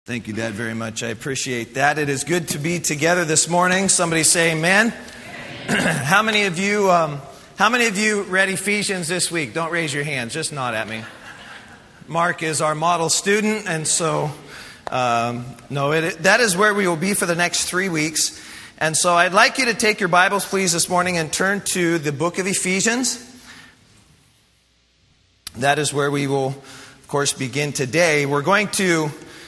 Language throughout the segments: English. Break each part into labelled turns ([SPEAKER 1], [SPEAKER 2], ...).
[SPEAKER 1] Thank you, Dad, very much. I appreciate that. It is good to be together this morning. Somebody say amen. How many of you read Ephesians this week? Don't raise your hands. Just nod at me. Mark is our model student, and so that is where we will be for the next 3 weeks. And so I'd like you to take your Bibles, please, this morning and turn to the book of Ephesians. That is where we will, of course, begin today. We're going to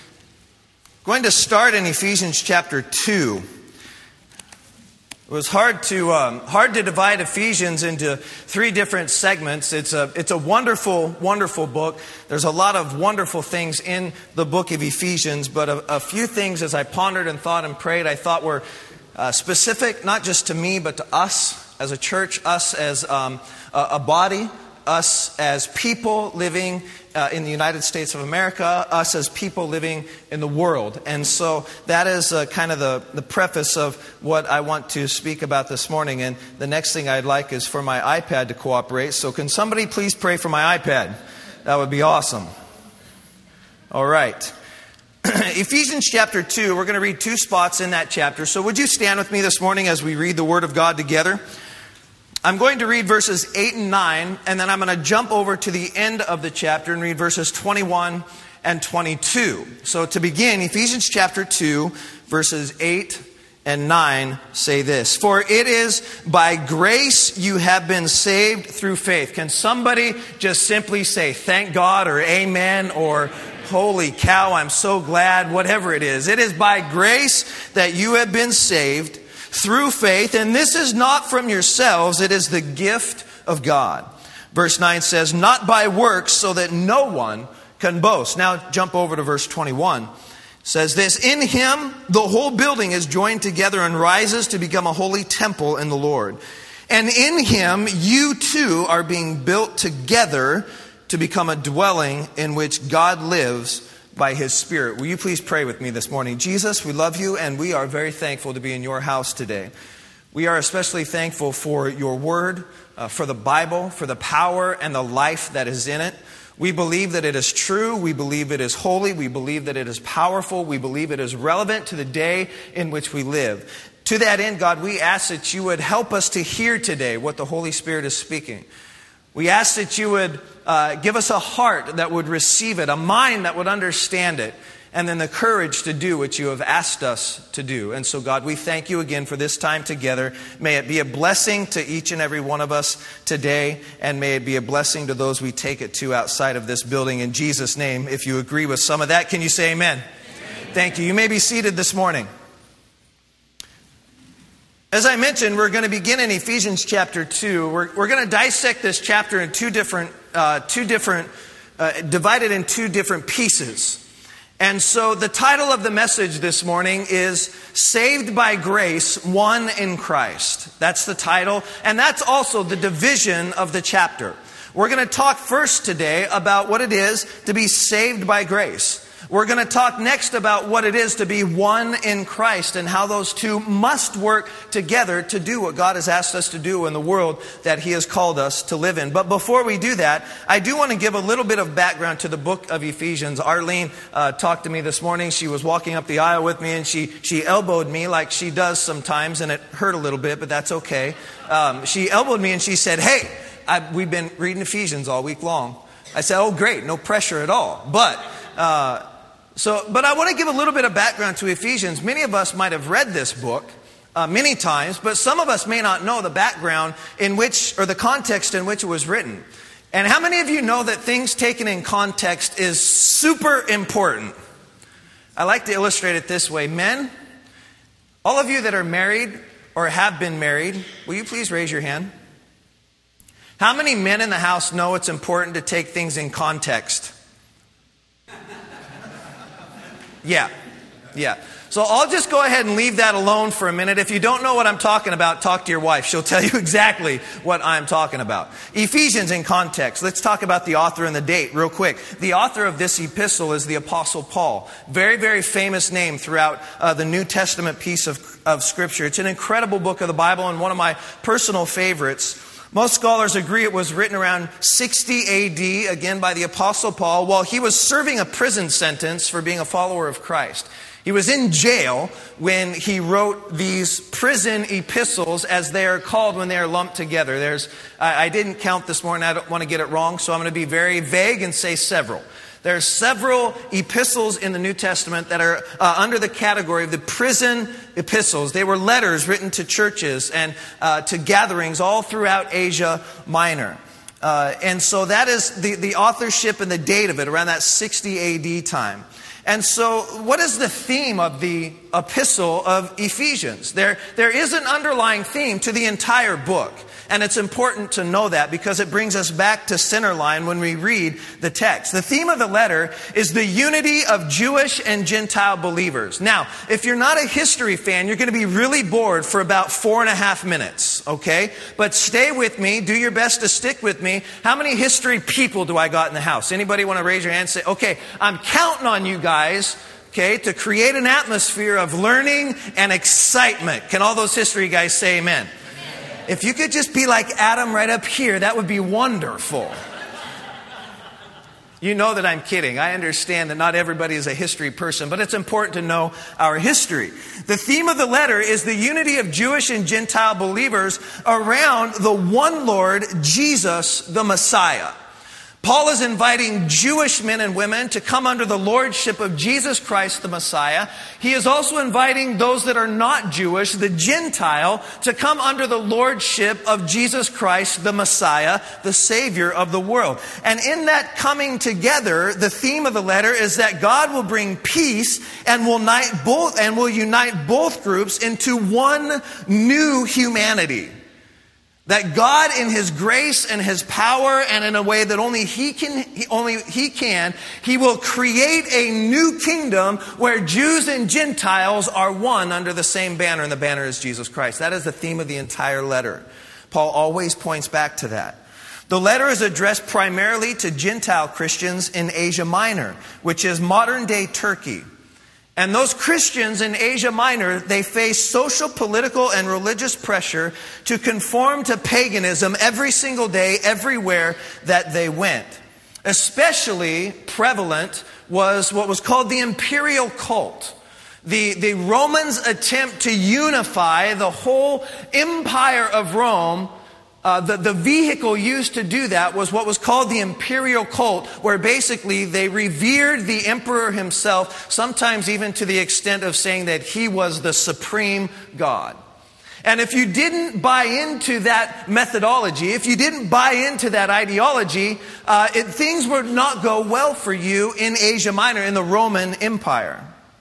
[SPEAKER 1] start in Ephesians chapter 2. It was hard to divide Ephesians into 3 different segments. It's a wonderful, wonderful book. There's a lot of wonderful things in the book of Ephesians, but a few things as I pondered and thought and prayed, I thought were specific, not just to me, but to us as a church, us as a body, us as people living in the United States of America, us as people living in the world. And so that is kind of the preface of what I want to speak about this morning. And the next thing I'd like is for my iPad to cooperate. So can somebody please pray for my iPad? That would be awesome. All right. Ephesians chapter 2, we're going to read 2 spots in that chapter. So would you stand with me this morning as we read the Word of God together? I'm going to read verses 8 and 9, and then I'm going to jump over to the end of the chapter and read verses 21 and 22. So to begin, Ephesians chapter 2, verses 8 and 9 say this: "For it is by grace you have been saved through faith." Can somebody just simply say thank God or amen or holy cow, I'm so glad, whatever it is. It is by grace that you have been saved through faith, and this is not from yourselves, it is the gift of God. Verse 9 says, "Not by works, so that no one can boast." Now jump over to verse 21. It says this: "In him the whole building is joined together and rises to become a holy temple in the Lord. And in him you too are being built together to become a dwelling in which God lives by His Spirit." Will you please pray with me this morning? Jesus, we love you and we are very thankful to be in your house today. We are especially thankful for your word, for the Bible, for the power and the life that is in it. We believe that it is true. We believe it is holy. We believe that it is powerful. We believe it is relevant to the day in which we live. To that end, God, we ask that you would help us to hear today what the Holy Spirit is speaking. We ask that you would give us a heart that would receive it, a mind that would understand it, and then the courage to do what you have asked us to do. And so, God, we thank you again for this time together. May it be a blessing to each and every one of us today, and may it be a blessing to those we take it to outside of this building. In Jesus' name, if you agree with some of that, can you say amen? Amen. Thank you. You may be seated this morning. As I mentioned, we're going to begin in Ephesians chapter 2. We're going to dissect this chapter in divided in 2 different pieces. And so the title of the message this morning is Saved by Grace, One in Christ. That's the title, and that's also the division of the chapter. We're going to talk first today about what it is to be saved by grace. We're going to talk next about what it is to be one in Christ and how those two must work together to do what God has asked us to do in the world that He has called us to live in. But before we do that, I do want to give a little bit of background to the book of Ephesians. Arlene talked to me this morning. She was walking up the aisle with me and she elbowed me like she does sometimes, and it hurt a little bit, but that's okay. She elbowed me and she said, "Hey, we've been reading Ephesians all week long." I said, "Oh, great, no pressure at all." But I want to give a little bit of background to Ephesians. Many of us might have read this book many times, but some of us may not know the background in which, or the context in which it was written. And how many of you know that things taken in context is super important? I like to illustrate it this way. Men, all of you that are married or have been married, will you please raise your hand? How many men in the house know it's important to take things in context? Yeah. So I'll just go ahead and leave that alone for a minute. If you don't know what I'm talking about, talk to your wife. She'll tell you exactly what I'm talking about. Ephesians in context. Let's talk about the author and the date real quick. The author of this epistle is the Apostle Paul. Very, very famous name throughout the New Testament piece of Scripture. It's an incredible book of the Bible and one of my personal favorites. Most scholars agree it was written around 60 AD, again by the Apostle Paul, while he was serving a prison sentence for being a follower of Christ. He was in jail when he wrote these prison epistles, as they are called when they are lumped together. I didn't count this morning, I don't want to get it wrong, so I'm going to be very vague and say several. There are several epistles in the New Testament that are under the category of the prison epistles. They were letters written to churches and to gatherings all throughout Asia Minor. And so that is the authorship and the date of it, around that 60 AD time. And so what is the theme of the epistle of Ephesians? There is an underlying theme to the entire book. And it's important to know that because it brings us back to centerline when we read the text. The theme of the letter is the unity of Jewish and Gentile believers. Now, if you're not a history fan, you're going to be really bored for about 4.5 minutes, okay? But stay with me. Do your best to stick with me. How many history people do I got in the house? Anybody want to raise your hand and say, okay, I'm counting on you guys, okay, to create an atmosphere of learning and excitement. Can all those history guys say amen? If you could just be like Adam right up here, that would be wonderful. You know that I'm kidding. I understand that not everybody is a history person, but it's important to know our history. The theme of the letter is the unity of Jewish and Gentile believers around the one Lord, Jesus, the Messiah. Paul is inviting Jewish men and women to come under the lordship of Jesus Christ, the Messiah. He is also inviting those that are not Jewish, the Gentile, to come under the lordship of Jesus Christ, the Messiah, the Savior of the world. And in that coming together, the theme of the letter is that God will bring peace and will unite both groups into one new humanity. That God in His grace and His power and in a way that only He can, He will create a new kingdom where Jews and Gentiles are one under the same banner, and the banner is Jesus Christ. That is the theme of the entire letter. Paul always points back to that. The letter is addressed primarily to Gentile Christians in Asia Minor, which is modern-day Turkey. And those Christians in Asia Minor, they face social, political, and religious pressure to conform to paganism every single day, everywhere that they went. Especially prevalent was what was called the imperial cult. The Romans' attempt to unify the whole empire of Rome. The vehicle used to do that was what was called the imperial cult, where basically they revered the emperor himself, sometimes even to the extent of saying that he was the supreme God. And if you didn't buy into that methodology, if you didn't buy into that ideology, things would not go well for you in Asia Minor, in the Roman Empire.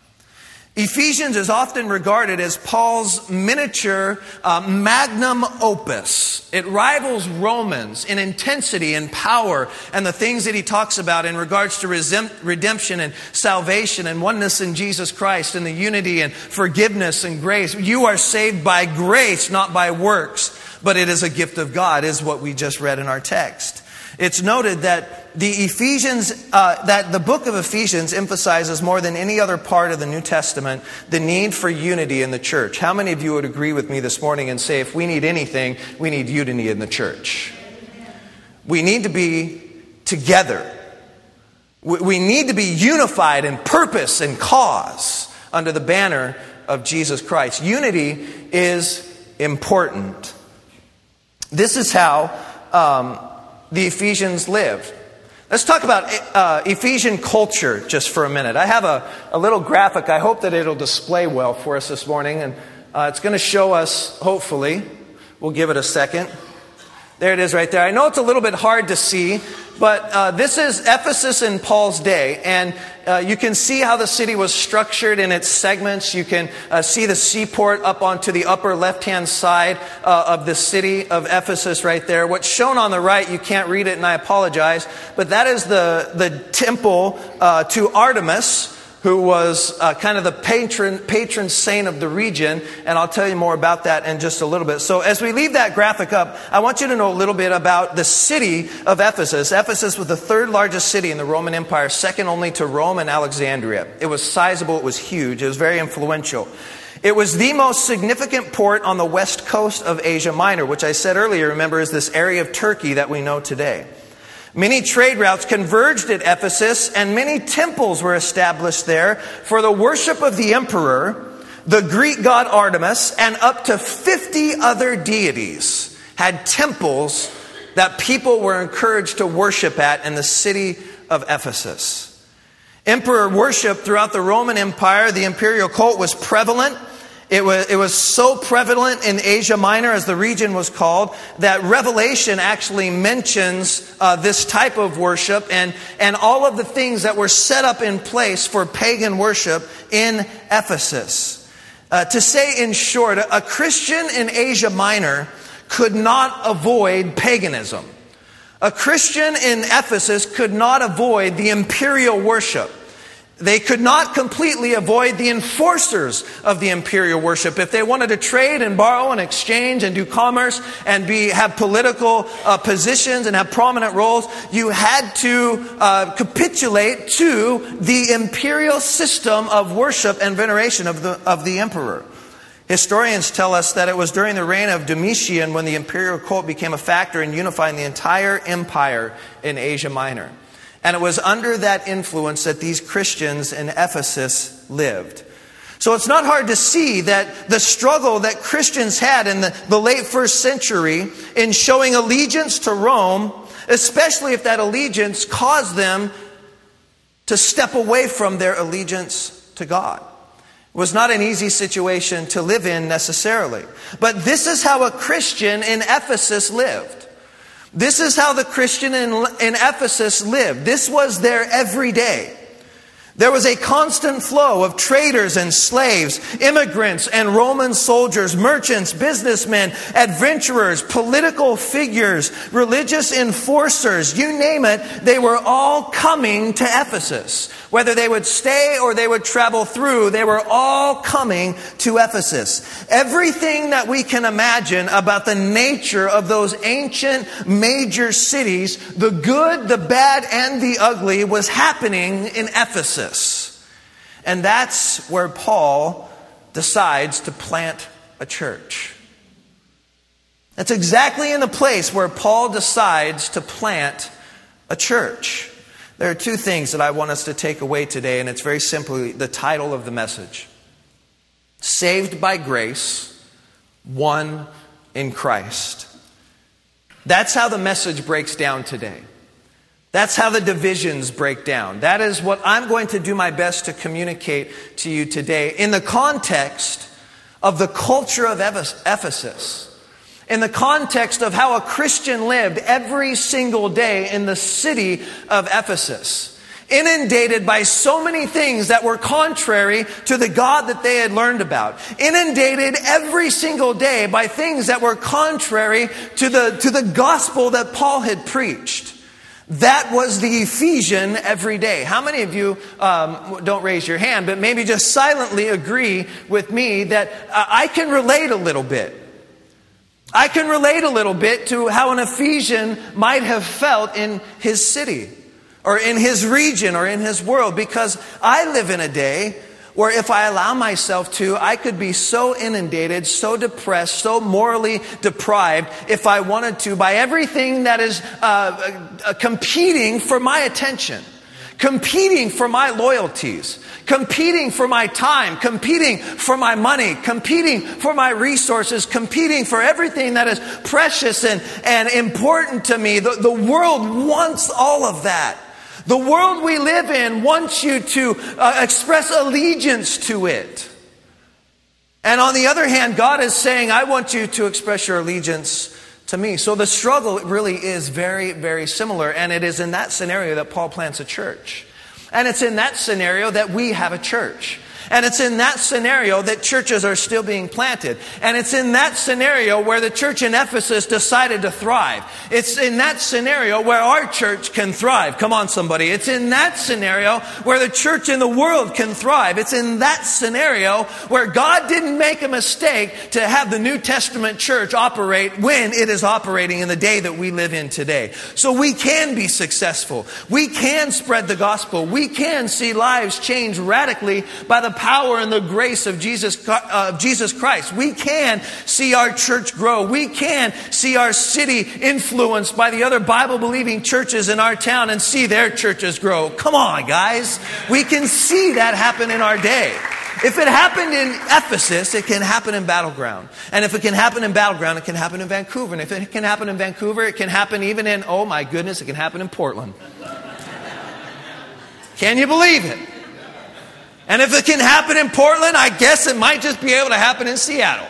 [SPEAKER 1] Ephesians is often regarded as Paul's miniature magnum opus. It rivals Romans in intensity and power and the things that he talks about in regards to redemption and salvation and oneness in Jesus Christ and the unity and forgiveness and grace. You are saved by grace, not by works, but it is a gift of God, is what we just read in our text. It's noted that the book of Ephesians emphasizes more than any other part of the New Testament the need for unity in the church. How many of you would agree with me this morning and say, if we need anything, we need unity in the church? We need to be together. We need to be unified in purpose and cause under the banner of Jesus Christ. Unity is important. This is how the Ephesians lived. Let's talk about Ephesian culture just for a minute. I have a little graphic. I hope that it'll display well for us this morning. And it's going to show us, hopefully. We'll give it a second. There it is right there. I know it's a little bit hard to see, but this is Ephesus in Paul's day. And you can see how the city was structured in its segments. You can see the seaport up onto the upper left-hand side of the city of Ephesus right there. What's shown on the right, you can't read it and I apologize, but that is the temple to Artemis, who was kind of the patron saint of the region. And I'll tell you more about that in just a little bit. So as we leave that graphic up, I want you to know a little bit about the city of Ephesus. Ephesus was the third largest city in the Roman Empire, second only to Rome and Alexandria. It was sizable, it was huge, it was very influential. It was the most significant port on the west coast of Asia Minor, which I said earlier, remember, is this area of Turkey that we know today. Many trade routes converged at Ephesus, and many temples were established there for the worship of the emperor, the Greek god Artemis, and up to 50 other deities had temples that people were encouraged to worship at in the city of Ephesus. Emperor worship throughout the Roman Empire, the imperial cult, was prevalent. It was so prevalent in Asia Minor, as the region was called, that Revelation actually mentions this type of worship and all of the things that were set up in place for pagan worship in Ephesus. To say in short, a Christian in Asia Minor could not avoid paganism. A Christian in Ephesus could not avoid the imperial worship. They could not completely avoid the enforcers of the imperial worship. If they wanted to trade and borrow and exchange and do commerce and have political positions and have prominent roles, you had to capitulate to the imperial system of worship and veneration of the emperor. Historians tell us that it was during the reign of Domitian when the imperial cult became a factor in unifying the entire empire in Asia Minor. And it was under that influence that these Christians in Ephesus lived. So it's not hard to see that the struggle that Christians had in the late first century in showing allegiance to Rome, especially if that allegiance caused them to step away from their allegiance to God. It was not an easy situation to live in necessarily. But this is how a Christian in Ephesus lived. This is how the Christian in Ephesus lived. This was their everyday. There was a constant flow of traders and slaves, immigrants and Roman soldiers, merchants, businessmen, adventurers, political figures, religious enforcers, you name it, they were all coming to Ephesus. Whether they would stay or they would travel through, they were all coming to Ephesus. Everything that we can imagine about the nature of those ancient major cities, the good, the bad, and the ugly, was happening in Ephesus. And that's where Paul decides to plant a church. That's exactly in the place where Paul decides to plant a church. There are two things that I want us to take away today, and it's very simply the title of the message. Saved by grace, one in Christ. That's how the message breaks down today. That's how the divisions break down. That is what I'm going to do my best to communicate to you today in the context of the culture of Ephesus. In the context of how a Christian lived every single day in the city of Ephesus. Inundated by so many things that were contrary to the God that they had learned about. Inundated every single day by things that were contrary to the gospel that Paul had preached. That was the Ephesian every day. How many of you, don't raise your hand, but maybe just silently agree with me that I can relate a little bit. I can relate a little bit to how an Ephesian might have felt in his city, or in his region, or in his world, because I live in a day where if I allow myself to, I could be so inundated, so depressed, so morally deprived, if I wanted to, by everything that is competing for my attention, competing for my loyalties, competing for my time, competing for my money, competing for my resources, competing for everything that is precious and important to me. The world wants all of that. The world we live in wants you to express allegiance to it. And on the other hand, God is saying, I want you to express your allegiance to me. So the struggle really is very, very similar. And it is in that scenario that Paul plants a church. And it's in that scenario that we have a church. And it's in that scenario that churches are still being planted. And it's in that scenario where the church in Ephesus decided to thrive. It's in that scenario where our church can thrive. Come on, somebody. It's in that scenario where the church in the world can thrive. It's in that scenario where God didn't make a mistake to have the New Testament church operate when it is operating in the day that we live in today. So we can be successful. We can spread the gospel. We can see lives changed radically by the power and the grace of Jesus Christ. We can see our church grow. We can see our city influenced by the other Bible-believing churches in our town and see their churches grow. Come on, guys. We can see that happen in our day. If it happened in Ephesus, it can happen in Battleground. And if it can happen in Battleground, it can happen in Vancouver. And if it can happen in Vancouver, it can happen even in, oh my goodness, it can happen in Portland. Can you believe it? And if it can happen in Portland, I guess it might just be able to happen in Seattle.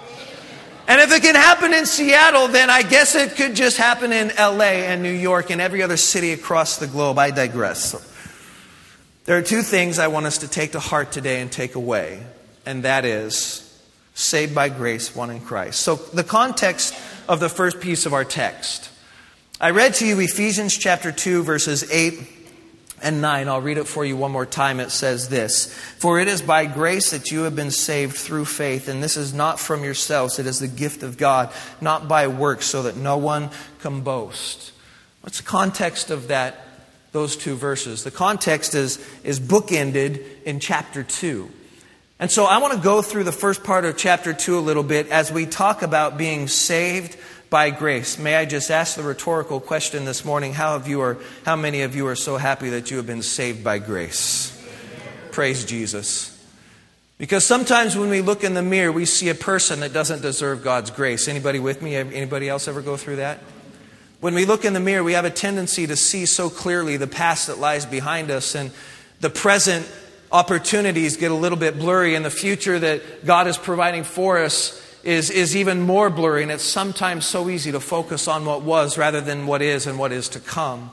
[SPEAKER 1] And if it can happen in Seattle, then I guess it could just happen in LA and New York and every other city across the globe. I digress. There are two things I want us to take to heart today and take away. And that is, saved by grace, one in Christ. So the context of the first piece of our text. I read to you Ephesians chapter 2, verses 8 and 9. I'll read it for you one more time. It says this: "For it is by grace that you have been saved through faith, and this is not from yourselves, it is the gift of God, not by works, so that no one can boast." What's the context of those two verses? The context is bookended in chapter 2. And so I want to go through the first part of chapter 2 a little bit as we talk about being saved by grace. May I just ask the rhetorical question this morning, how many of you are so happy that you have been saved by grace? Praise Jesus. Because sometimes when we look in the mirror, we see a person that doesn't deserve God's grace. Anybody with me? Anybody else ever go through that? When we look in the mirror, we have a tendency to see so clearly the past that lies behind us, and the present opportunities get a little bit blurry, and the future that God is providing for us is even more blurry, and it's sometimes so easy to focus on what was rather than what is and what is to come.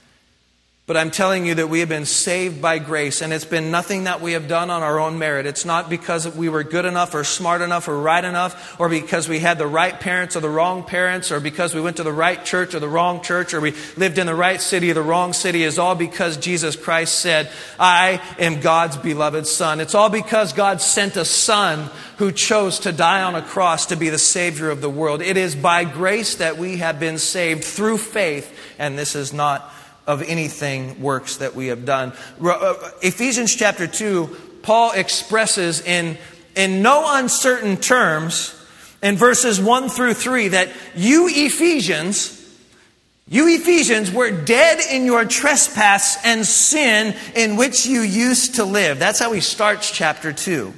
[SPEAKER 1] But I'm telling you that we have been saved by grace, and it's been nothing that we have done on our own merit. It's not because we were good enough or smart enough or right enough, or because we had the right parents or the wrong parents, or because we went to the right church or the wrong church, or we lived in the right city or the wrong city. It's all because Jesus Christ said, "I am God's beloved Son." It's all because God sent a Son who chose to die on a cross to be the Savior of the world. It is by grace that we have been saved through faith, and this is not of anything works that we have done. Ephesians chapter 2, Paul expresses in no uncertain terms in verses 1 through 3 that you Ephesians were dead in your trespass and sin in which you used to live. That's how he starts chapter 2.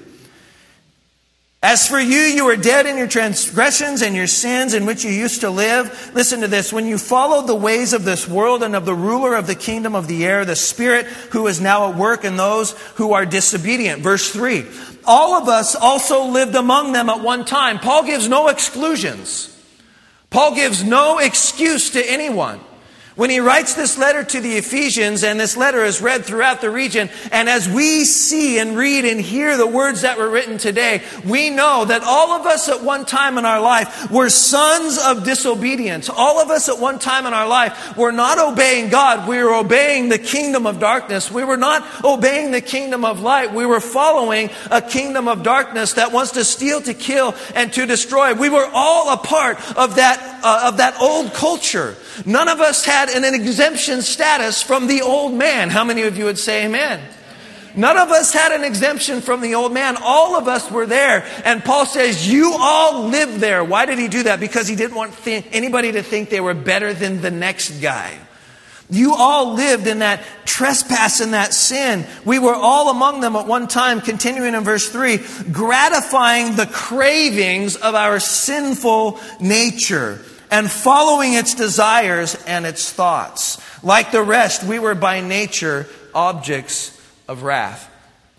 [SPEAKER 1] "As for you, you were dead in your transgressions and your sins in which you used to live." Listen to this. "When you followed the ways of this world and of the ruler of the kingdom of the air, the spirit who is now at work in those who are disobedient." Verse 3. "All of us also lived among them at one time." Paul gives no exclusions. Paul gives no excuse to anyone. When he writes this letter to the Ephesians, and this letter is read throughout the region, and as we see and read and hear the words that were written today, we know that all of us at one time in our life were sons of disobedience. All of us at one time in our life were not obeying God. We were obeying the kingdom of darkness. We were not obeying the kingdom of light. We were following a kingdom of darkness that wants to steal, to kill, and to destroy. We were all a part of that old culture. None of us had an exemption status from the old man. How many of you would say amen? None of us had an exemption from the old man. All of us were there. And Paul says, you all lived there. Why did he do that? Because he didn't want anybody to think they were better than the next guy. You all lived in that trespass and that sin. We were all among them at one time, continuing in verse 3, gratifying the cravings of our sinful nature and following its desires and its thoughts. Like the rest, we were by nature objects of wrath.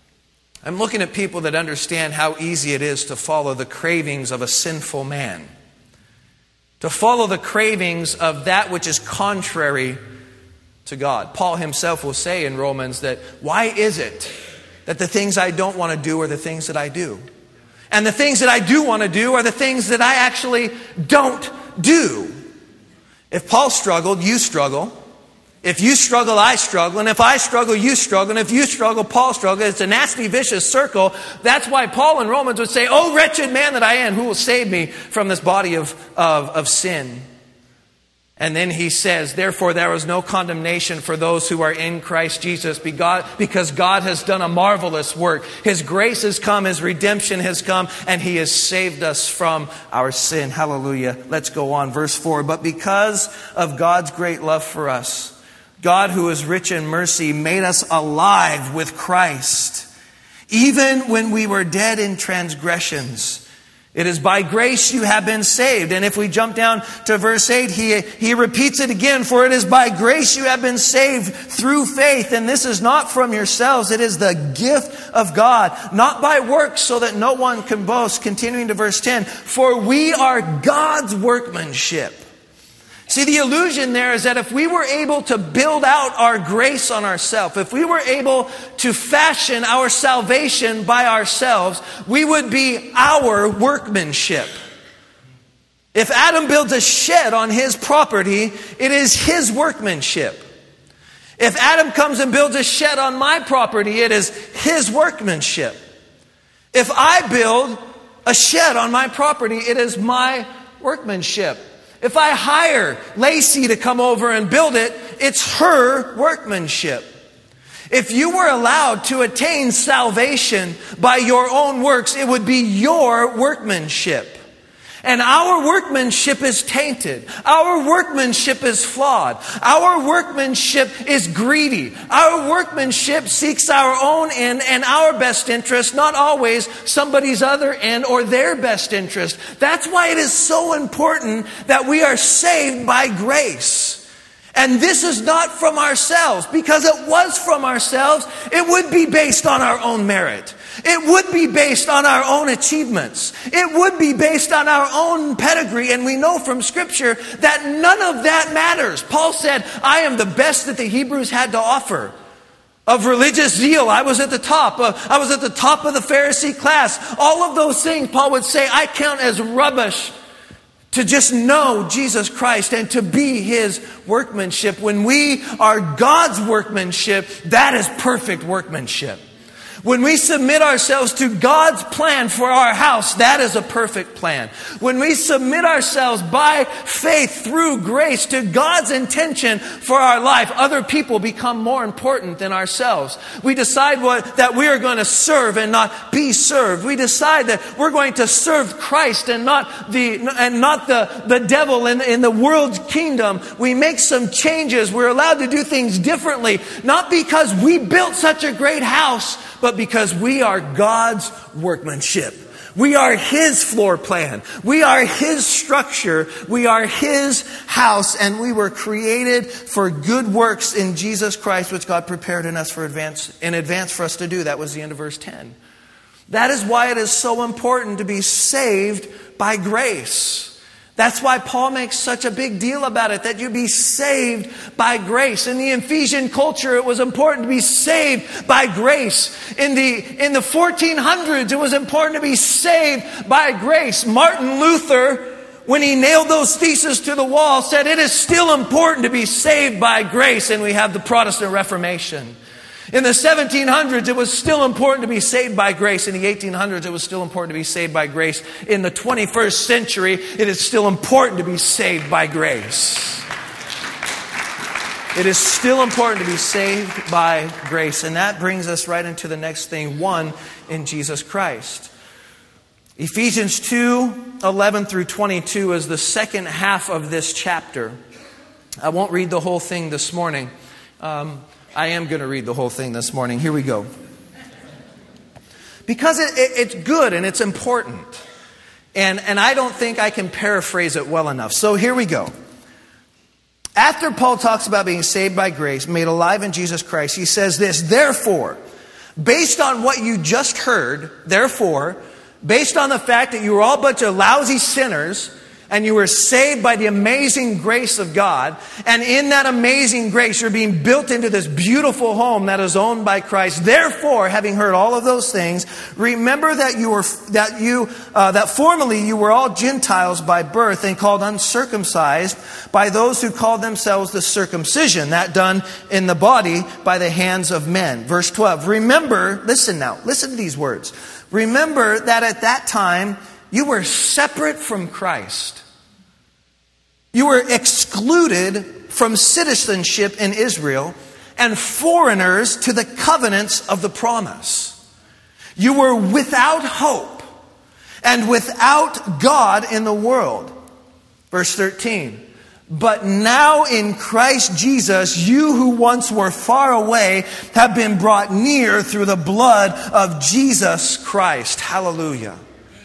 [SPEAKER 1] I'm looking at people that understand how easy it is to follow the cravings of a sinful man. To follow the cravings of that which is contrary to God. Paul himself will say in Romans that, why is it that the things I don't want to do are the things that I do? And the things that I do want to do are the things that I actually don't do. If Paul struggled, you struggle. If you struggle, I struggle. And if I struggle, you struggle. And if you struggle, Paul struggles. It's a nasty, vicious circle. That's why Paul in Romans would say, "Oh, wretched man that I am, who will save me from this body of sin?" And then he says, therefore there is no condemnation for those who are in Christ Jesus, because God has done a marvelous work. His grace has come, His redemption has come, and He has saved us from our sin. Hallelujah. Let's go on. Verse 4. But because of God's great love for us, God, who is rich in mercy, made us alive with Christ, even when we were dead in transgressions. It is by grace you have been saved. And if we jump down to verse 8, he repeats it again. For it is by grace you have been saved through faith. And this is not from yourselves. It is the gift of God, not by works, so that no one can boast. Continuing to verse 10. For we are God's workmanship. See, the illusion there is that if we were able to build out our grace on ourselves, if we were able to fashion our salvation by ourselves, we would be our workmanship. If Adam builds a shed on his property, it is his workmanship. If Adam comes and builds a shed on my property, it is his workmanship. If I build a shed on my property, it is my workmanship. If I hire Lacey to come over and build it, it's her workmanship. If you were allowed to attain salvation by your own works, it would be your workmanship. And our workmanship is tainted. Our workmanship is flawed. Our workmanship is greedy. Our workmanship seeks our own end and our best interest, not always somebody's other end or their best interest. That's why it is so important that we are saved by grace. And this is not from ourselves, because it was from ourselves, it would be based on our own merit. It would be based on our own achievements. It would be based on our own pedigree. And we know from Scripture that none of that matters. Paul said, I am the best that the Hebrews had to offer. Of religious zeal, I was at the top. I was at the top of the Pharisee class. All of those things, Paul would say, I count as rubbish to just know Jesus Christ and to be His workmanship. When we are God's workmanship, that is perfect workmanship. When we submit ourselves to God's plan for our house, that is a perfect plan. When we submit ourselves by faith through grace to God's intention for our life, other people become more important than ourselves. We decide that we are going to serve and not be served. We decide that we're going to serve Christ and not the devil in the world's kingdom. We make some changes. We're allowed to do things differently, not because we built such a great house, but because we are God's workmanship. We are His floor plan. We are His structure. We are His house. And we were created for good works in Jesus Christ, which God prepared in advance for us to do. That was the end of verse 10. That is why it is so important to be saved by grace. That's why Paul makes such a big deal about it, that you be saved by grace. In the Ephesian culture, it was important to be saved by grace. In the 1400s, it was important to be saved by grace. Martin Luther, when he nailed those theses to the wall, said it is still important to be saved by grace. And we have the Protestant Reformation. In the 1700s, it was still important to be saved by grace. In the 1800s, it was still important to be saved by grace. In the 21st century, it is still important to be saved by grace. It is still important to be saved by grace. And that brings us right into the next thing, one in Jesus Christ. Ephesians 2:11 through 22 is the second half of this chapter. I won't read the whole thing this morning. I am going to read the whole thing this morning. Here we go. Because it's good and it's important. And I don't think I can paraphrase it well enough. So here we go. After Paul talks about being saved by grace, made alive in Jesus Christ, he says this, therefore, based on what you just heard, therefore, based on the fact that you were all a bunch of lousy sinners, and you were saved by the amazing grace of God. And in that amazing grace, you're being built into this beautiful home that is owned by Christ. Therefore, having heard all of those things, remember that formerly you were all Gentiles by birth and called uncircumcised by those who called themselves the circumcision, that done in the body by the hands of men. Verse 12. Remember, listen to these words. Remember that at that time, you were separate from Christ. You were excluded from citizenship in Israel and foreigners to the covenants of the promise. You were without hope and without God in the world. Verse 13. But now in Christ Jesus, you who once were far away have been brought near through the blood of Jesus Christ. Hallelujah.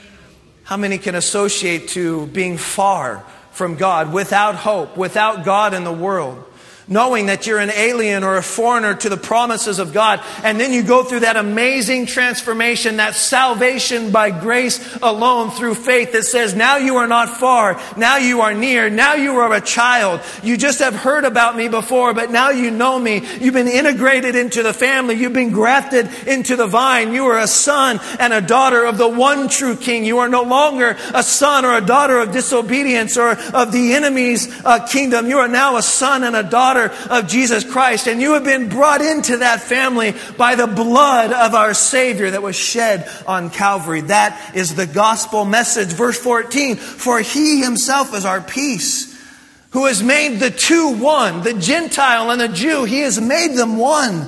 [SPEAKER 1] How many can associate to being far from God, without hope, without God in the world? Knowing that you're an alien or a foreigner to the promises of God. And then you go through that amazing transformation, that salvation by grace alone through faith that says, now you are not far, now you are near, now you are a child. You just have heard about me before, but now you know me. You've been integrated into the family. You've been grafted into the vine. You are a son and a daughter of the one true King. You are no longer a son or a daughter of disobedience or of the enemy's kingdom. You are now a son and a daughter of Jesus Christ, and you have been brought into that family by the blood of our Savior that was shed on Calvary. That is the gospel message. Verse 14, for He Himself is our peace, who has made the two one, the Gentile and the Jew. He has made them one.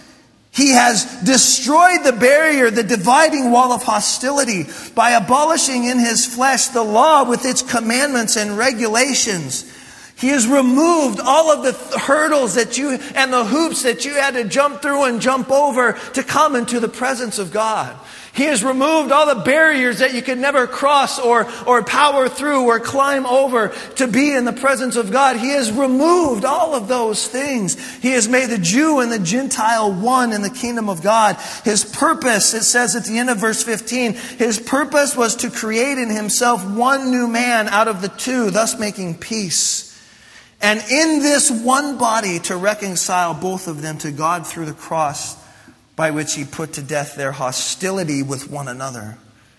[SPEAKER 1] He has destroyed the barrier, the dividing wall of hostility, by abolishing in His flesh the law with its commandments and regulations. He has removed all of the hurdles that you and the hoops that you had to jump through and jump over to come into the presence of God. He has removed all the barriers that you could never cross or power through or climb over to be in the presence of God. He has removed all of those things. He has made the Jew and the Gentile one in the kingdom of God. His purpose, it says at the end of verse 15, His purpose was to create in Himself one new man out of the two, thus making peace. And in this one body to reconcile both of them to God through the cross, by which He put to death their hostility with one another.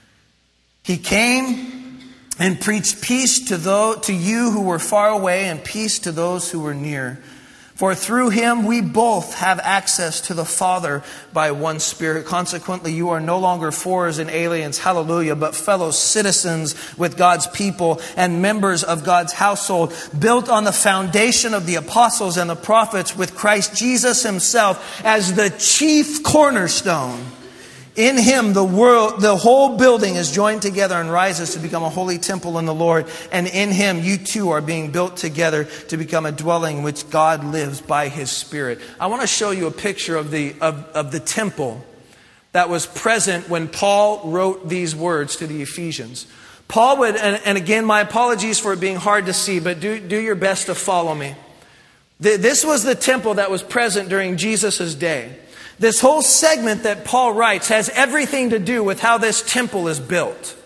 [SPEAKER 1] He came and preached peace to you who were far away and peace to those who were near. For through Him we both have access to the Father by one Spirit. Consequently, you are no longer foreigners and aliens, hallelujah, but fellow citizens with God's people and members of God's household, built on the foundation of the apostles and the prophets, with Christ Jesus Himself as the chief cornerstone. In Him, the whole building is joined together and rises to become a holy temple in the Lord. And in Him, you too are being built together to become a dwelling in which God lives by His Spirit. I want to show you a picture of the temple that was present when Paul wrote these words to the Ephesians. Paul would, and again, my apologies for it being hard to see, but do your best to follow me. This was the temple that was present during Jesus' day. This whole segment that Paul writes has everything to do with how this temple is built.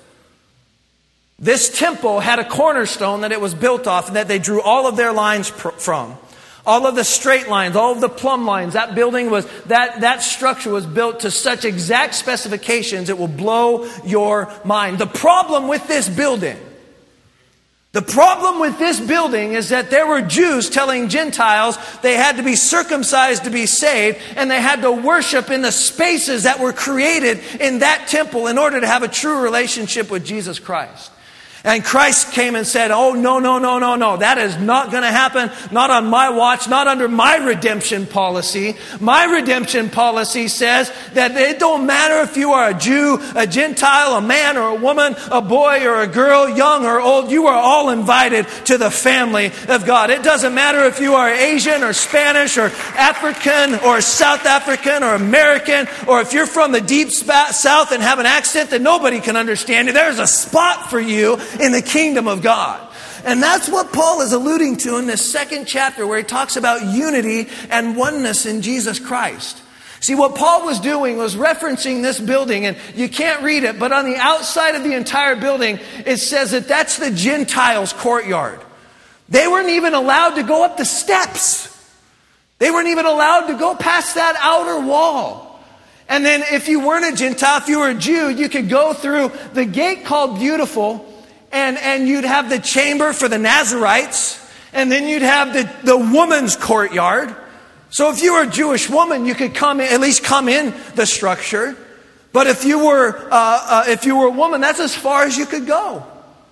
[SPEAKER 1] This temple had a cornerstone that it was built off and that they drew all of their lines from. All of the straight lines, all of the plumb lines. That building was, that structure was built to such exact specifications it will blow your mind. The problem with this building is that there were Jews telling Gentiles they had to be circumcised to be saved, and they had to worship in the spaces that were created in that temple in order to have a true relationship with Jesus Christ. And Christ came and said, oh, no. That is not going to happen. Not on my watch. Not under my redemption policy. My redemption policy says that it don't matter if you are a Jew, a Gentile, a man or a woman, a boy or a girl, young or old. You are all invited to the family of God. It doesn't matter if you are Asian or Spanish or African or South African or American, or if you're from the deep south and have an accent that nobody can understand you. There's a spot for you in the kingdom of God. And that's what Paul is alluding to in this second chapter, where he talks about unity and oneness in Jesus Christ. See, what Paul was doing was referencing this building, and you can't read it, but on the outside of the entire building, it says that that's the Gentiles' courtyard. They weren't even allowed to go up the steps. They weren't even allowed to go past that outer wall. And then if you weren't a Gentile, if you were a Jew, you could go through the gate called Beautiful, and you'd have the chamber for the Nazarites, and then you'd have the woman's courtyard. So if you were a Jewish woman, you could at least come in the structure. But if you were a woman, that's as far as you could go.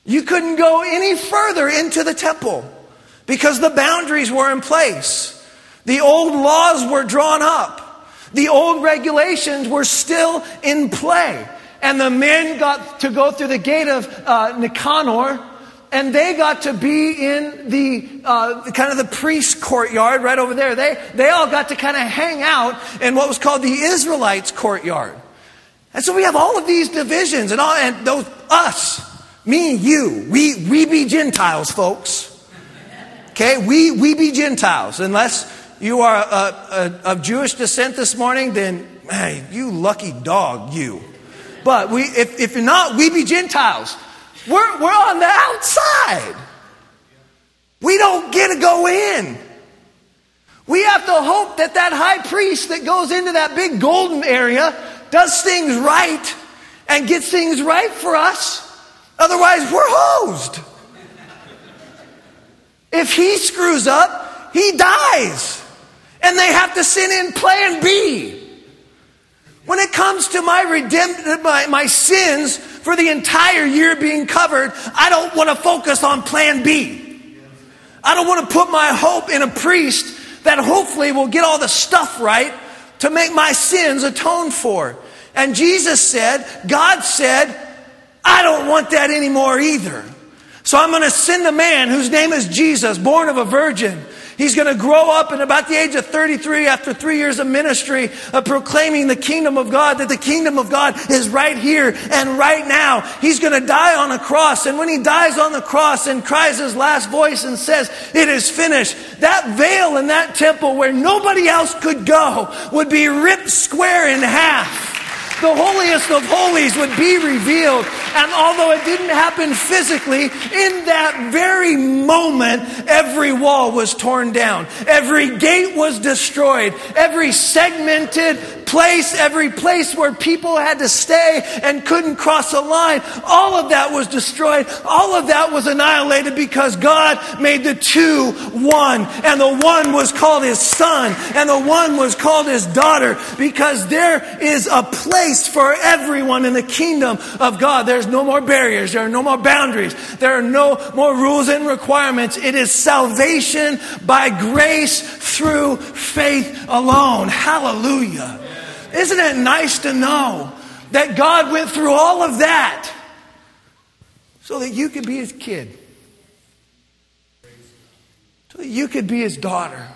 [SPEAKER 1] You couldn't go any further into the temple because the boundaries were in place. The old laws were drawn up. The old regulations were still in play. And the men got to go through the gate of Nicanor, and they got to be in the kind of the priest courtyard right over there. They all got to kind of hang out in what was called the Israelites' courtyard. And so we have all of these divisions and those us, me, you, we be Gentiles, folks. Okay, we be Gentiles. Unless you are of Jewish descent this morning, then hey, you lucky dog, you. But if you're not, we be Gentiles. We're on the outside. We don't get to go in. We have to hope that high priest that goes into that big golden area does things right and gets things right for us. Otherwise, we're hosed. If he screws up, he dies. And they have to send in plan B. When it comes to my sins for the entire year being covered, I don't want to focus on plan B. I don't want to put my hope in a priest that hopefully will get all the stuff right to make my sins atoned for. And Jesus said, God said, I don't want that anymore either. So I'm going to send a man whose name is Jesus, born of a virgin. He's going to grow up in about the age of 33 after 3 years of ministry of proclaiming the kingdom of God, that the kingdom of God is right here and right now. He's going to die on a cross. And when he dies on the cross and cries his last voice and says, it is finished, that veil in that temple where nobody else could go would be ripped square in half. The holiest of holies would be revealed. And although it didn't happen physically, in that very moment, every wall was torn down. Every gate was destroyed. Every segmented place, every place where people had to stay and couldn't cross a line, all of that was destroyed. All of that was annihilated because God made the two one. And the one was called his son. And the one was called his daughter. Because there is a place for everyone in the kingdom of God. There's no more barriers. There are no more boundaries. There are no more rules and requirements. It is salvation by grace through faith alone. Hallelujah. Isn't it nice to know that God went through all of that so that you could be his kid? So that you could be his daughter.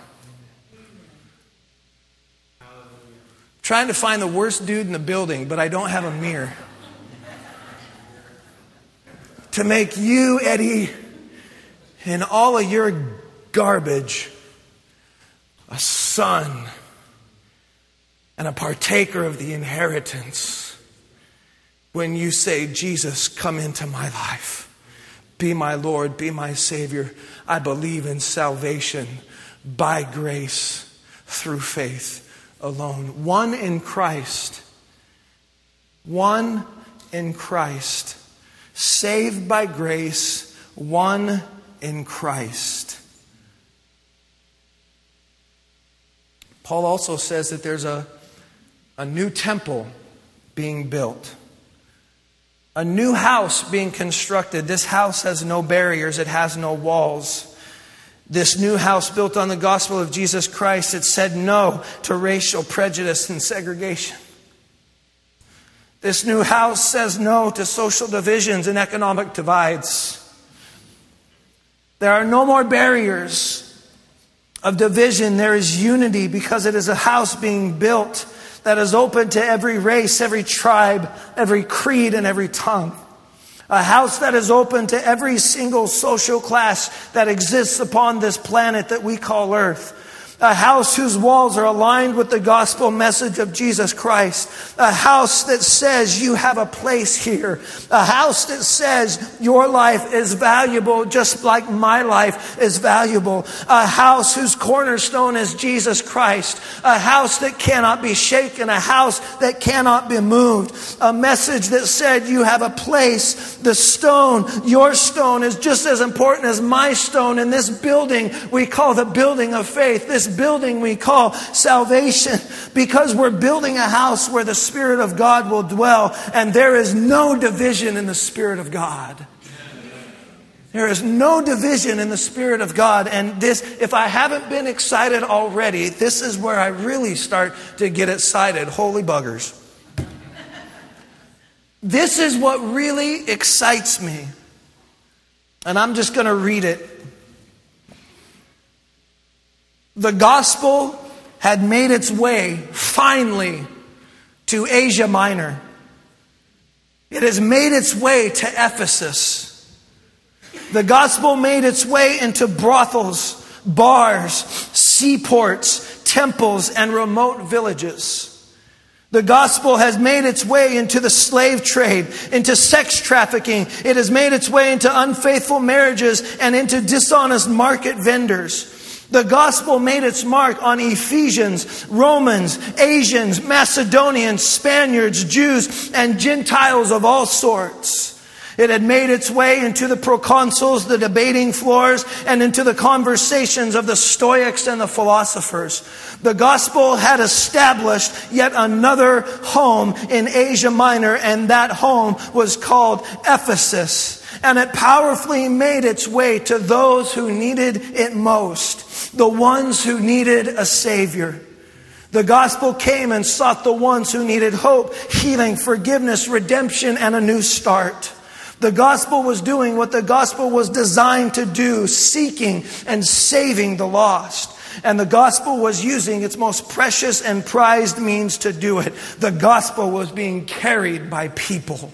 [SPEAKER 1] Trying to find the worst dude in the building, but I don't have a mirror. To make you, Eddie, and all of your garbage, a son and a partaker of the inheritance. When you say, Jesus, come into my life. Be my Lord, be my Savior. I believe in salvation by grace through faith alone. One in Christ. One in Christ. Saved by grace. One in Christ. Paul also says that there's a new temple being built. A new house being constructed. This house has no barriers. It has no walls. This new house built on the gospel of Jesus Christ, it said no to racial prejudice and segregation. This new house says no to social divisions and economic divides. There are no more barriers of division. There is unity because it is a house being built that is open to every race, every tribe, every creed, and every tongue. A house that is open to every single social class that exists upon this planet that we call Earth. A house whose walls are aligned with the gospel message of Jesus Christ. A house that says you have a place here. A house that says your life is valuable just like my life is valuable. A house whose cornerstone is Jesus Christ. A house that cannot be shaken. A house that cannot be moved. A message that said you have a place. The stone, your stone, is just as important as my stone. In this building we call the building of faith. This building we call salvation, because we're building a house where the Spirit of God will dwell, and there is no division in the Spirit of God. There is no division in the Spirit of God. And this, if I haven't been excited already, this is where I really start to get excited. Holy buggers. This is what really excites me. And I'm just going to read it. The gospel had made its way, finally, to Asia Minor. It has made its way to Ephesus. The gospel made its way into brothels, bars, seaports, temples, and remote villages. The gospel has made its way into the slave trade, into sex trafficking. It has made its way into unfaithful marriages and into dishonest market vendors. The gospel made its mark on Ephesians, Romans, Asians, Macedonians, Spaniards, Jews, and Gentiles of all sorts. It had made its way into the proconsuls, the debating floors, and into the conversations of the Stoics and the philosophers. The gospel had established yet another home in Asia Minor, and that home was called Ephesus. And it powerfully made its way to those who needed it most, the ones who needed a Savior. The gospel came and sought the ones who needed hope, healing, forgiveness, redemption, and a new start. The gospel was doing what the gospel was designed to do, seeking and saving the lost. And the gospel was using its most precious and prized means to do it. The gospel was being carried by people.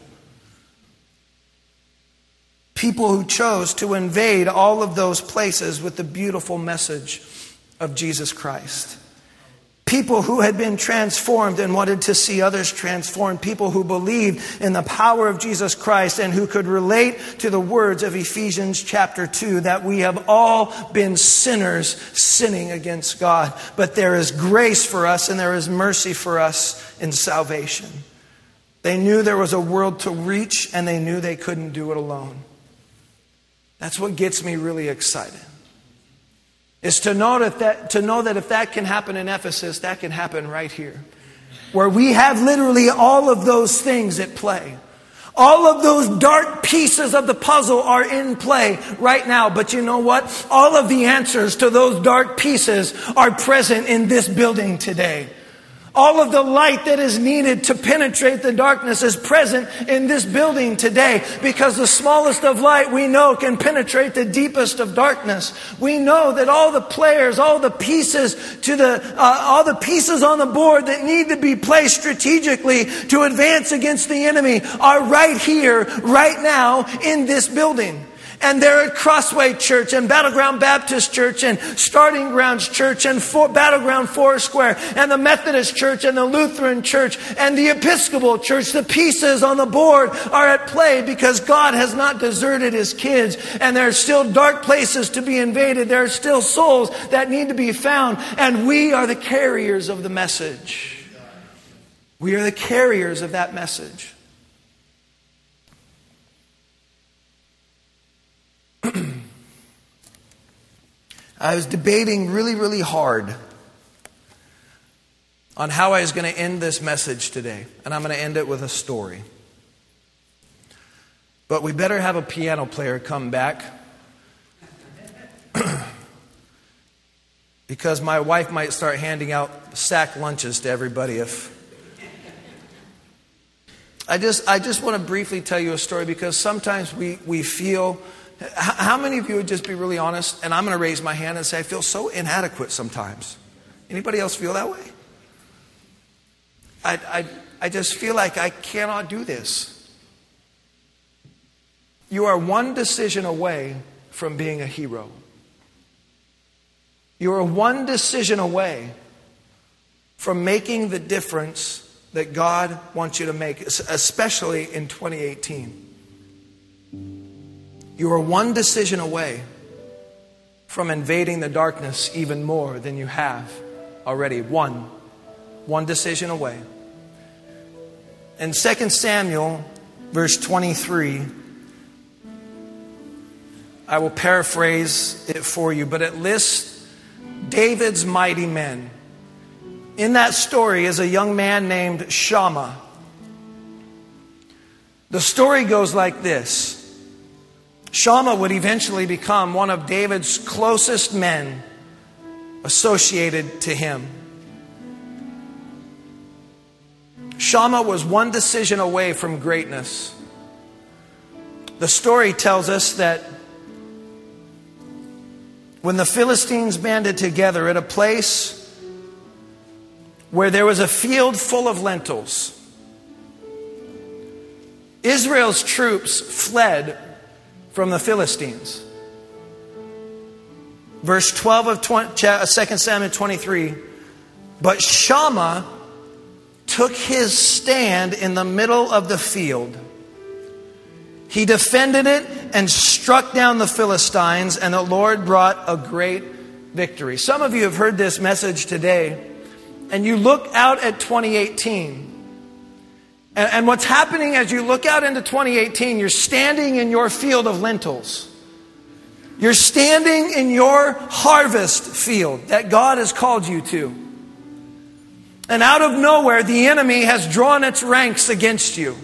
[SPEAKER 1] People who chose to invade all of those places with the beautiful message of Jesus Christ. People who had been transformed and wanted to see others transformed. People who believed in the power of Jesus Christ and who could relate to the words of Ephesians chapter 2 that we have all been sinners sinning against God. But there is grace for us and there is mercy for us in salvation. They knew there was a world to reach and they knew they couldn't do it alone. That's what gets me really excited. Is to know that if that can happen in Ephesus, that can happen right here. Where we have literally all of those things at play. All of those dark pieces of the puzzle are in play right now. But you know what? All of the answers to those dark pieces are present in this building today. All of the light that is needed to penetrate the darkness is present in this building today, because the smallest of light we know can penetrate the deepest of darkness. We know that all the players, all the pieces on the board that need to be placed strategically to advance against the enemy are right here, right now in this building. And they're at Crossway Church and Battleground Baptist Church and Starting Grounds Church and Battleground Foursquare and the Methodist Church and the Lutheran Church and the Episcopal Church. The pieces on the board are at play because God has not deserted His kids. And there are still dark places to be invaded. There are still souls that need to be found. And we are the carriers of the message. We are the carriers of that message. I was debating really hard on how I was going to end this message today. And I'm going to end it with a story. But we better have a piano player come back. Because my wife might start handing out sack lunches to everybody if... I just want to briefly tell you a story, because sometimes we feel... How many of you would just be really honest? And I'm going to raise my hand and say, I feel so inadequate sometimes. Anybody else feel that way? I just feel like I cannot do this. You are one decision away from being a hero. You are one decision away from making the difference that God wants you to make, especially in 2018. You are one decision away from invading the darkness even more than you have already. One decision away. In 2 Samuel, verse 23, I will paraphrase it for you, but it lists David's mighty men. In that story is a young man named Shammah. The story goes like this. Shammah would eventually become one of David's closest men associated to him. Shammah was one decision away from greatness. The story tells us that when the Philistines banded together at a place where there was a field full of lentils, Israel's troops fled from the Philistines. Verse 12 of 2 Samuel 23, but Shammah took his stand in the middle of the field. He defended it and struck down the Philistines, and the Lord brought a great victory. Some of you have heard this message today, and you look out at 2018. And what's happening as you look out into 2018, you're standing in your field of lentils. You're standing in your harvest field that God has called you to. And out of nowhere, the enemy has drawn its ranks against you.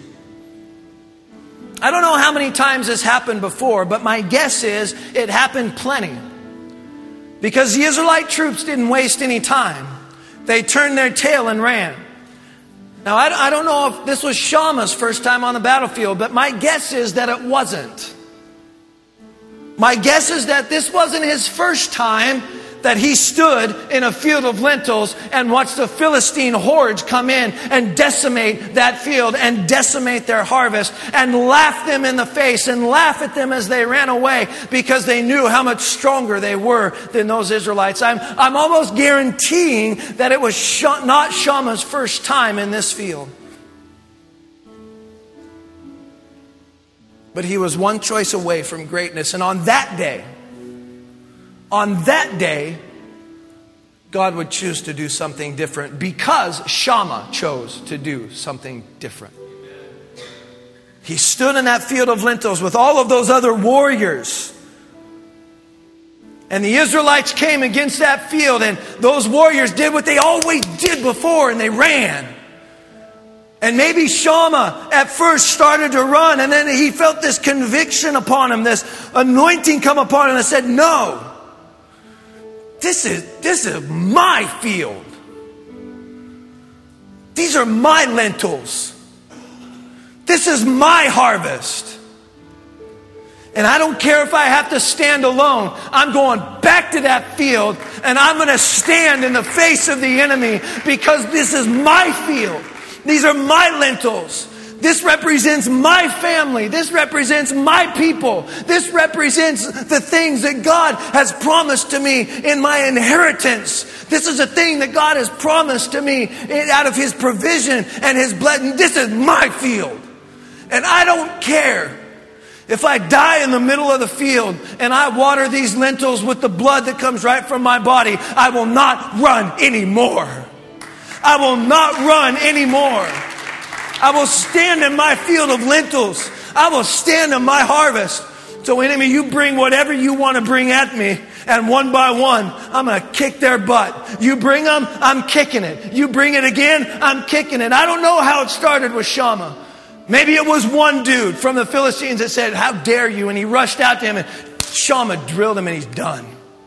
[SPEAKER 1] I don't know how many times this happened before, but my guess is it happened plenty. Because the Israelite troops didn't waste any time. They turned their tail and ran. Now, I don't know if this was Shammah's first time on the battlefield, but my guess is that it wasn't. My guess is that this wasn't his first time that he stood in a field of lentils and watched the Philistine hordes come in and decimate that field and decimate their harvest and laugh them in the face and laugh at them as they ran away because they knew how much stronger they were than those Israelites. I'm almost guaranteeing that it was not Shammah's first time in this field. But he was one choice away from greatness. And on that day, God would choose to do something different because Shammah chose to do something different. He stood in that field of lentils with all of those other warriors. And the Israelites came against that field, and those warriors did what they always did before, and they ran. And maybe Shammah at first started to run, and then he felt this conviction upon him, this anointing come upon him, and said, no, this is my field. These are my lentils. This is my harvest. And I don't care if I have to stand alone. I'm going back to that field, and I'm going to stand in the face of the enemy because this is my field. These are my lentils. This represents my family. This represents my people. This represents the things that God has promised to me in my inheritance. This is a thing that God has promised to me out of His provision and His blessing. This is my field. And I don't care if I die in the middle of the field and I water these lentils with the blood that comes right from my body. I will not run anymore. I will not run anymore. I will stand in my field of lentils. I will stand in my harvest. So enemy, you bring whatever you want to bring at me. And one by one, I'm going to kick their butt. You bring them, I'm kicking it. You bring it again, I'm kicking it. I don't know how it started with Shammah. Maybe it was one dude from the Philistines that said, how dare you? And he rushed out to him and Shammah drilled him and he's done.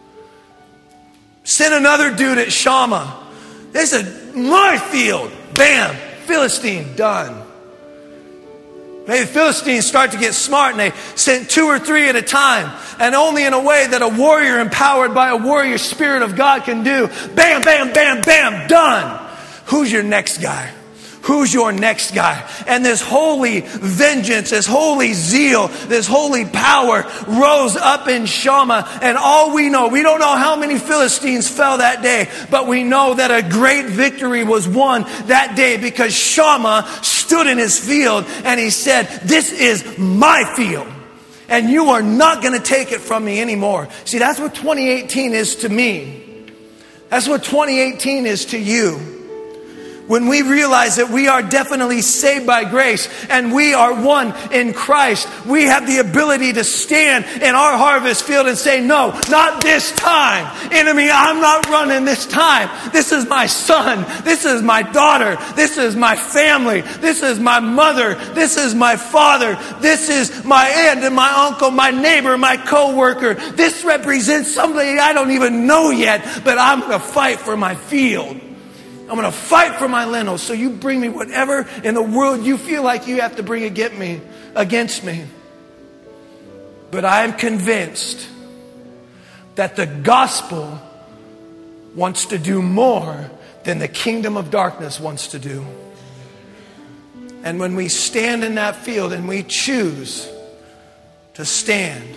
[SPEAKER 1] Sent another dude at Shammah. They said, my field. Bam. Philistine, done. Maybe the Philistines start to get smart and they sent 2 or 3 at a time. And only in a way that a warrior empowered by a warrior spirit of God can do. Bam, bam, bam, bam, done. Who's your next guy? Who's your next guy? And this holy vengeance, this holy zeal, this holy power rose up in Shammah. And all we know, we don't know how many Philistines fell that day, but we know that a great victory was won that day because Shammah stood in his field and he said, this is my field. And you are not going to take it from me anymore. See, that's what 2018 is to me. That's what 2018 is to you. When we realize that we are definitely saved by grace and we are one in Christ, we have the ability to stand in our harvest field and say, no, not this time. Enemy, I'm not running this time. This is my son. This is my daughter. This is my family. This is my mother. This is my father. This is my aunt and my uncle, my neighbor, my co-worker. This represents somebody I don't even know yet, but I'm going to fight for my field. I'm going to fight for my lentils. So you bring me whatever in the world you feel like you have to bring against me. But I am convinced that the gospel wants to do more than the kingdom of darkness wants to do. And when we stand in that field and we choose to stand,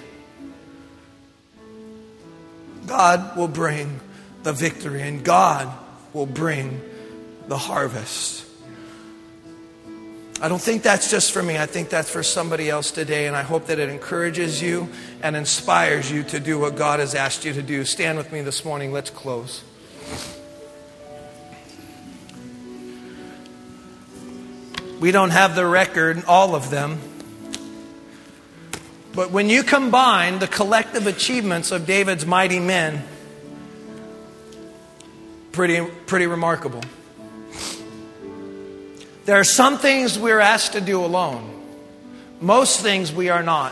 [SPEAKER 1] God will bring the victory and God will bring the harvest. I don't think that's just for me. I think that's for somebody else today. And I hope that it encourages you and inspires you to do what God has asked you to do. Stand with me this morning. Let's close. We don't have the record, all of them. But when you combine the collective achievements of David's mighty men, pretty remarkable. There are some things we're asked to do alone. Most things we are not.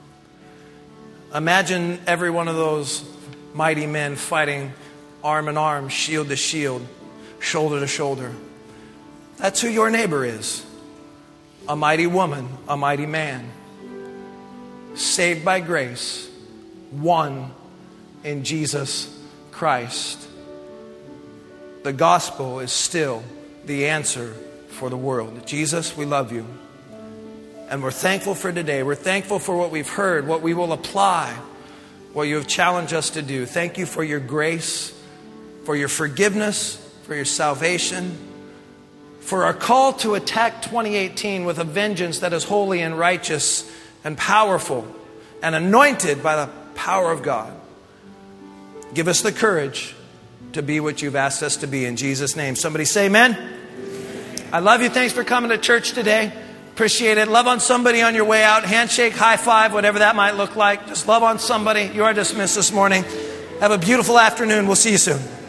[SPEAKER 1] Imagine every one of those mighty men fighting arm in arm, shield to shield, shoulder to shoulder. That's who your neighbor is. A mighty woman, a mighty man. Saved by grace, one in Jesus Christ. The gospel is still the answer for the world. Jesus, we love you. And we're thankful for today. We're thankful for what we've heard, what we will apply, what you have challenged us to do. Thank you for your grace, for your forgiveness, for your salvation, for our call to attack 2018 with a vengeance that is holy and righteous and powerful and anointed by the power of God. Give us the courage to be what you've asked us to be. In Jesus' name. Somebody say amen. I love you. Thanks for coming to church today. Appreciate it. Love on somebody on your way out. Handshake, high five, whatever that might look like. Just love on somebody. You are dismissed this morning. Have a beautiful afternoon. We'll see you soon.